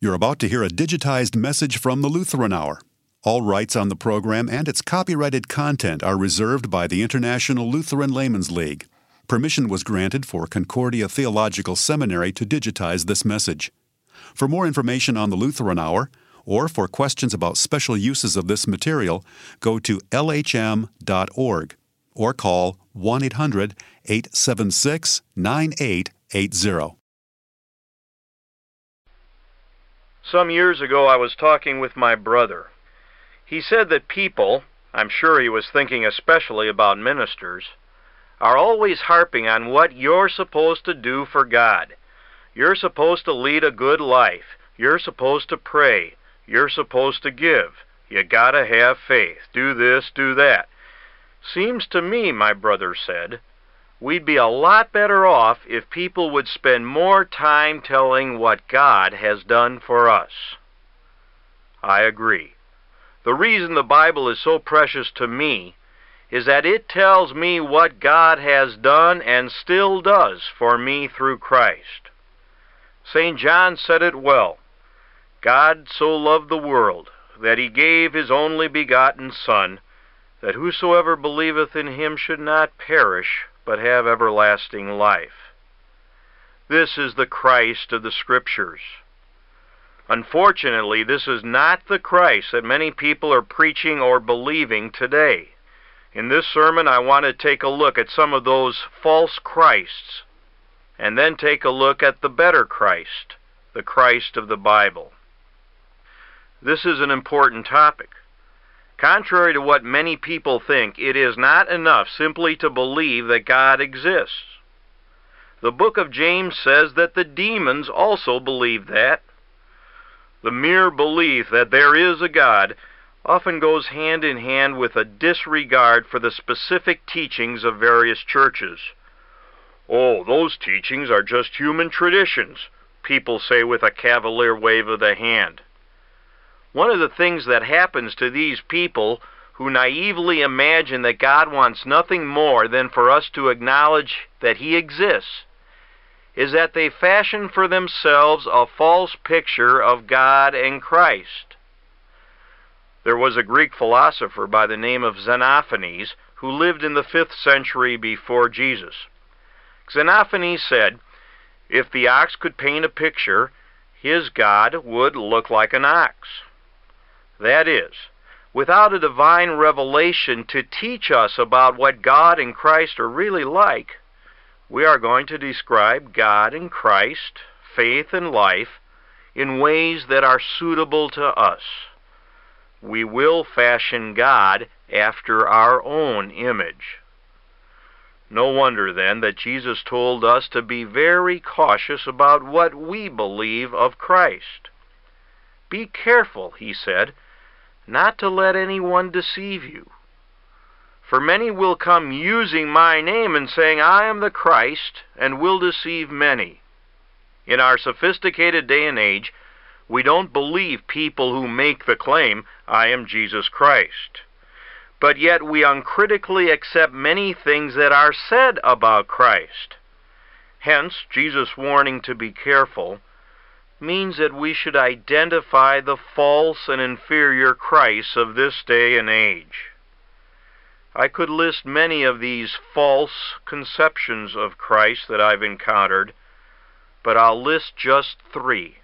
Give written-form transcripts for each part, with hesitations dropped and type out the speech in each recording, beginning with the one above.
You're about to hear a digitized message from the Lutheran Hour. All rights on the program and its copyrighted content are reserved by the International Lutheran Laymen's League. Permission was granted for Concordia Theological Seminary to digitize this message. For more information on the Lutheran Hour, or for questions about special uses of this material, go to lhm.org or call 1-800-876-9880. Some years ago I was talking with my brother. He said that people, I'm sure he was thinking especially about ministers, are always harping on what you're supposed to do for God. You're supposed to lead a good life. You're supposed to pray. You're supposed to give. You gotta have faith. Do this, do that. Seems to me, my brother said, we'd be a lot better off if people would spend more time telling what God has done for us. I agree. The reason the Bible is so precious to me is that it tells me what God has done and still does for me through Christ. St. John said it well. God so loved the world that he gave his only begotten Son, that whosoever believeth in him should not perish, but have everlasting life. This is the Christ of the Scriptures. Unfortunately, this is not the Christ that many people are preaching or believing today. In this sermon, I want to take a look at some of those false Christs, and then take a look at the better Christ, the Christ of the Bible. This is an important topic. Contrary to what many people think, it is not enough simply to believe that God exists. The book of James says that the demons also believe that. The mere belief that there is a God often goes hand in hand with a disregard for the specific teachings of various churches. Oh, those teachings are just human traditions, people say with a cavalier wave of the hand. One of the things that happens to these people who naively imagine that God wants nothing more than for us to acknowledge that he exists is that they fashion for themselves a false picture of God and Christ. There was a Greek philosopher by the name of Xenophanes who lived in the 5th century before Jesus. Xenophanes said, if the ox could paint a picture, his God would look like an ox. That is, without a divine revelation to teach us about what God and Christ are really like, we are going to describe God and Christ, faith and life, in ways that are suitable to us. We will fashion God after our own image. No wonder, then, that Jesus told us to be very cautious about what we believe of Christ. Be careful, he said, not to let anyone deceive you. For many will come using my name and saying, I am the Christ, and will deceive many. In our sophisticated day and age, we don't believe people who make the claim, I am Jesus Christ. But yet we uncritically accept many things that are said about Christ. Hence, Jesus' warning to be careful means that we should identify the false and inferior Christs of this day and age. I could list many of these false conceptions of Christ that I've encountered, but I'll list just 3.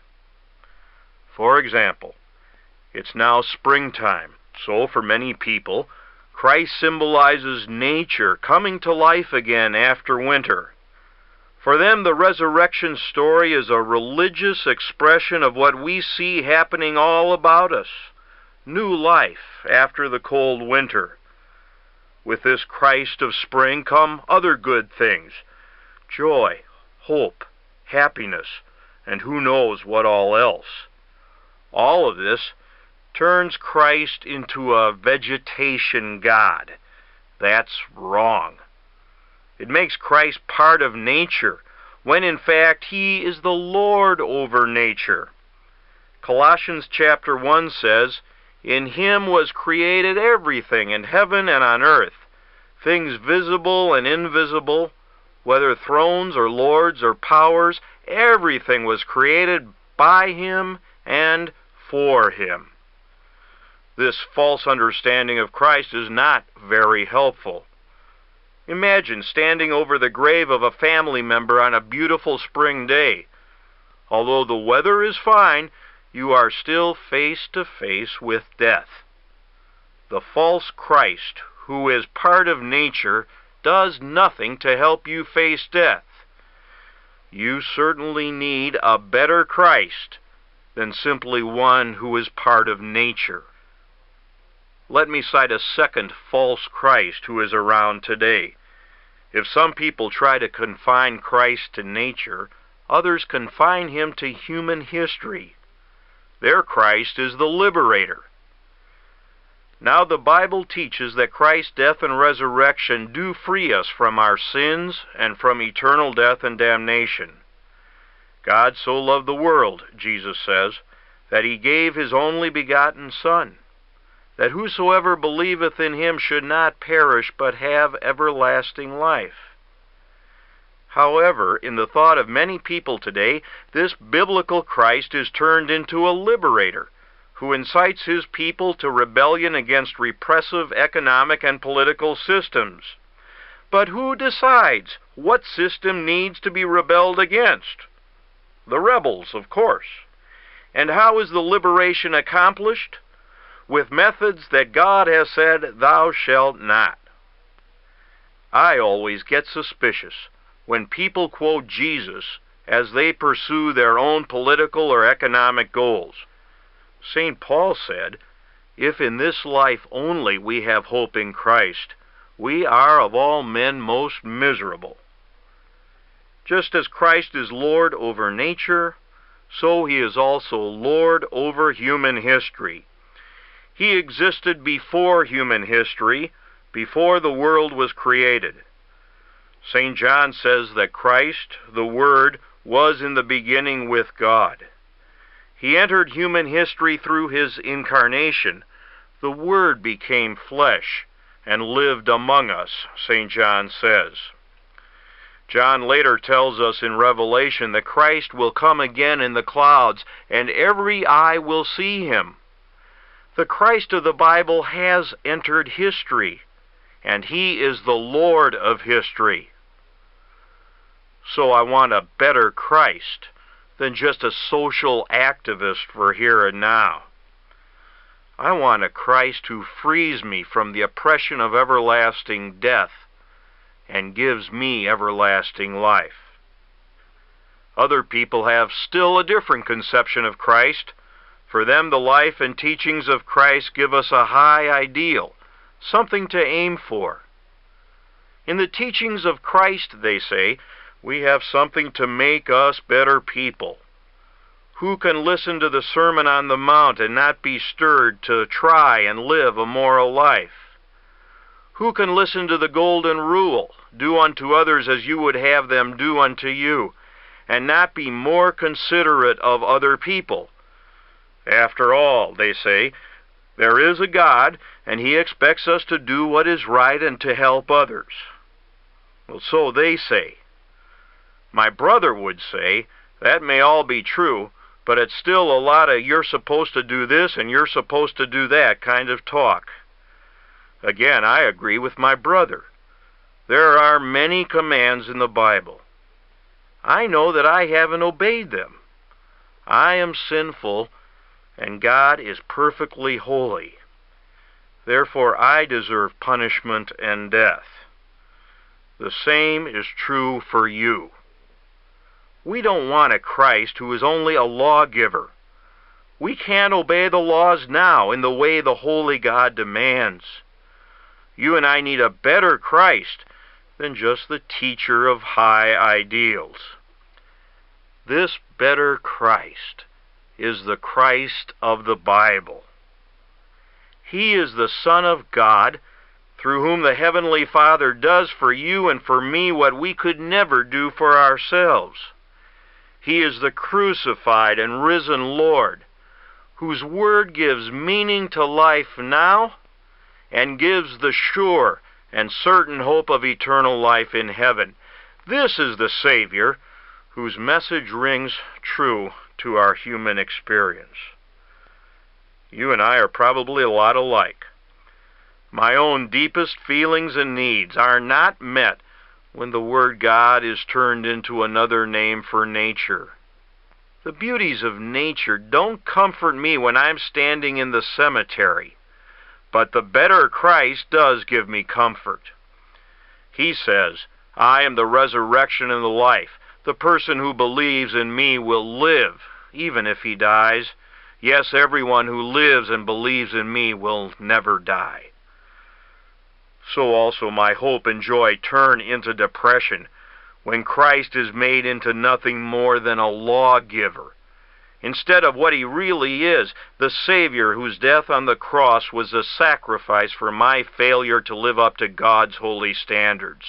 For example, it's now springtime, so for many people, Christ symbolizes nature coming to life again after winter. For them, the resurrection story is a religious expression of what we see happening all about us. New life after the cold winter. With this Christ of spring come other good things. Joy, hope, happiness, and who knows what all else. All of this turns Christ into a vegetation god. That's wrong. It makes Christ part of nature, when in fact he is the Lord over nature. Colossians chapter 1 says, in him was created everything in heaven and on earth, things visible and invisible, whether thrones or lords or powers, everything was created by him and for Him. This false understanding of Christ is not very helpful. Imagine standing over the grave of a family member on a beautiful spring day. Although the weather is fine, you are still face to face with death. The false Christ, who is part of nature, does nothing to help you face death. You certainly need a better Christ than simply one who is part of nature. Let me cite a second false Christ who is around today. If some people try to confine Christ to nature, others confine him to human history. Their Christ is the liberator. Now the Bible teaches that Christ's death and resurrection do free us from our sins and from eternal death and damnation. God so loved the world, Jesus says, that He gave His only begotten Son, that whosoever believeth in Him should not perish but have everlasting life. However, in the thought of many people today, this biblical Christ is turned into a liberator who incites his people to rebellion against repressive economic and political systems. But who decides what system needs to be rebelled against? The rebels, of course. And how is the liberation accomplished? With methods that God has said, "Thou shalt not." I always get suspicious when people quote Jesus as they pursue their own political or economic goals. St. Paul said, "If in this life only we have hope in Christ, we are of all men most miserable." Just as Christ is Lord over nature, so He is also Lord over human history. He existed before human history, before the world was created. St. John says that Christ, the Word, was in the beginning with God. He entered human history through His incarnation. The Word became flesh and lived among us, St. John says. John later tells us in Revelation that Christ will come again in the clouds, and every eye will see Him. The Christ of the Bible has entered history, and He is the Lord of history. So I want a better Christ than just a social activist for here and now. I want a Christ who frees me from the oppression of everlasting death and gives me everlasting life. Other people have still a different conception of Christ. For them, the life and teachings of Christ give us a high ideal, something to aim for. In the teachings of Christ, they say, we have something to make us better people. Who can listen to the Sermon on the Mount and not be stirred to try and live a moral life? Who can listen to the Golden Rule, do unto others as you would have them do unto you, and not be more considerate of other people? After all, they say, there is a God, and He expects us to do what is right and to help others. Well, so they say. My brother would say, that may all be true, but it's still a lot of you're supposed to do this and you're supposed to do that kind of talk. Again, I agree with my brother. There are many commands in the Bible. I know that I haven't obeyed them. I am sinful, and God is perfectly holy. Therefore, I deserve punishment and death. The same is true for you. We don't want a Christ who is only a lawgiver. We can't obey the laws now in the way the holy God demands. You and I need a better Christ than just the teacher of high ideals. This better Christ is the Christ of the Bible. He is the Son of God, through whom the Heavenly Father does for you and for me what we could never do for ourselves. He is the crucified and risen Lord, whose word gives meaning to life now and gives the sure and certain hope of eternal life in heaven. This is the Savior whose message rings true to our human experience. You and I are probably a lot alike. My own deepest feelings and needs are not met when the word God is turned into another name for nature. The beauties of nature don't comfort me when I'm standing in the cemetery, but the better Christ does give me comfort. He says, I am the resurrection and the life. The person who believes in me will live, even if he dies. Yes, everyone who lives and believes in me will never die. So also my hope and joy turn into depression when Christ is made into nothing more than a lawgiver, instead of what he really is, the Savior whose death on the cross was a sacrifice for my failure to live up to God's holy standards.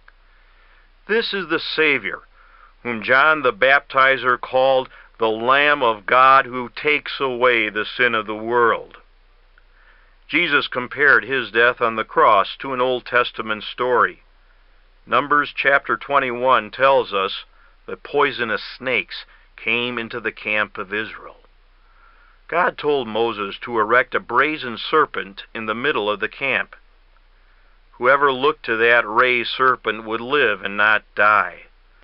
This is the Savior whom John the Baptizer called the Lamb of God who takes away the sin of the world. Jesus compared his death on the cross to an Old Testament story. Numbers chapter 21 tells us that poisonous snakes came into the camp of Israel. God told Moses to erect a brazen serpent in the middle of the camp. Whoever looked to that raised serpent would live and not die.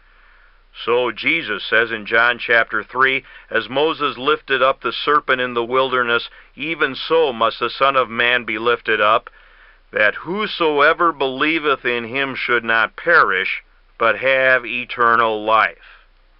So Jesus says in John chapter 3, as Moses lifted up the serpent in the wilderness, even so must the Son of Man be lifted up, that whosoever believeth in him should not perish, but have eternal life.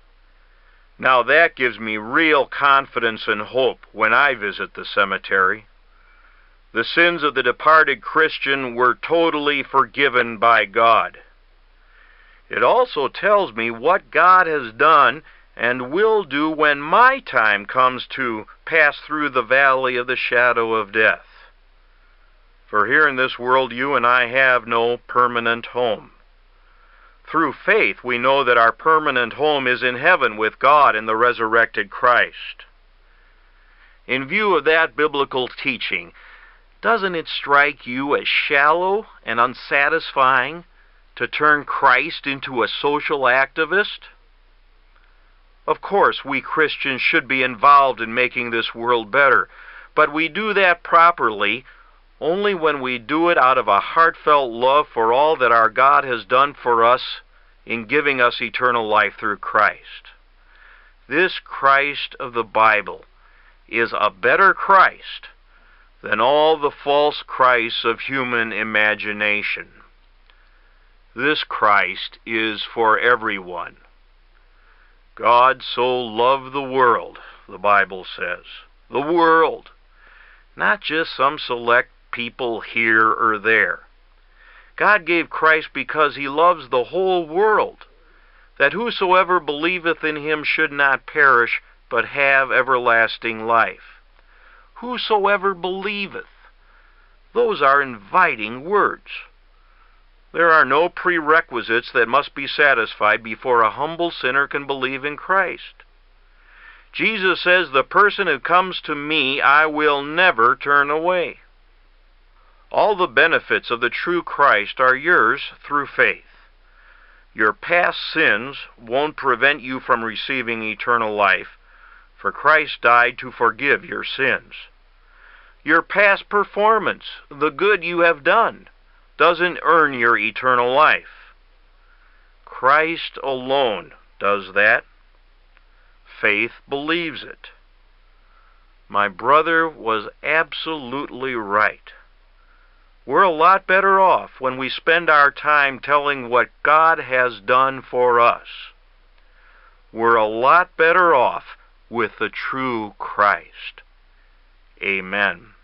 Now that gives me real confidence and hope when I visit the cemetery. The sins of the departed Christian were totally forgiven by God. It also tells me what God has done and will do when my time comes to pass through the valley of the shadow of death. For here in this world you and I have no permanent home. Through faith we know that our permanent home is in heaven with God in the resurrected Christ. In view of that biblical teaching, doesn't it strike you as shallow and unsatisfying to turn Christ into a social activist? Of course, we Christians should be involved in making this world better, but we do that properly only when we do it out of a heartfelt love for all that our God has done for us in giving us eternal life through Christ. This Christ of the Bible is a better Christ than all the false Christs of human imagination. This Christ is for everyone. God so loved the world, the Bible says. The world. Not just some select people here or there. God gave Christ because he loves the whole world, that whosoever believeth in him should not perish, but have everlasting life. Whosoever believeth. Those are inviting words. There are no prerequisites that must be satisfied before a humble sinner can believe in Christ. Jesus says, the person who comes to me, I will never turn away. All the benefits of the true Christ are yours through faith. Your past sins won't prevent you from receiving eternal life, for Christ died to forgive your sins. Your past performance, the good you have done, doesn't earn your eternal life. Christ alone does that. Faith believes it. My brother was absolutely right. We're a lot better off when we spend our time telling what God has done for us. We're a lot better off with the true Christ. Amen.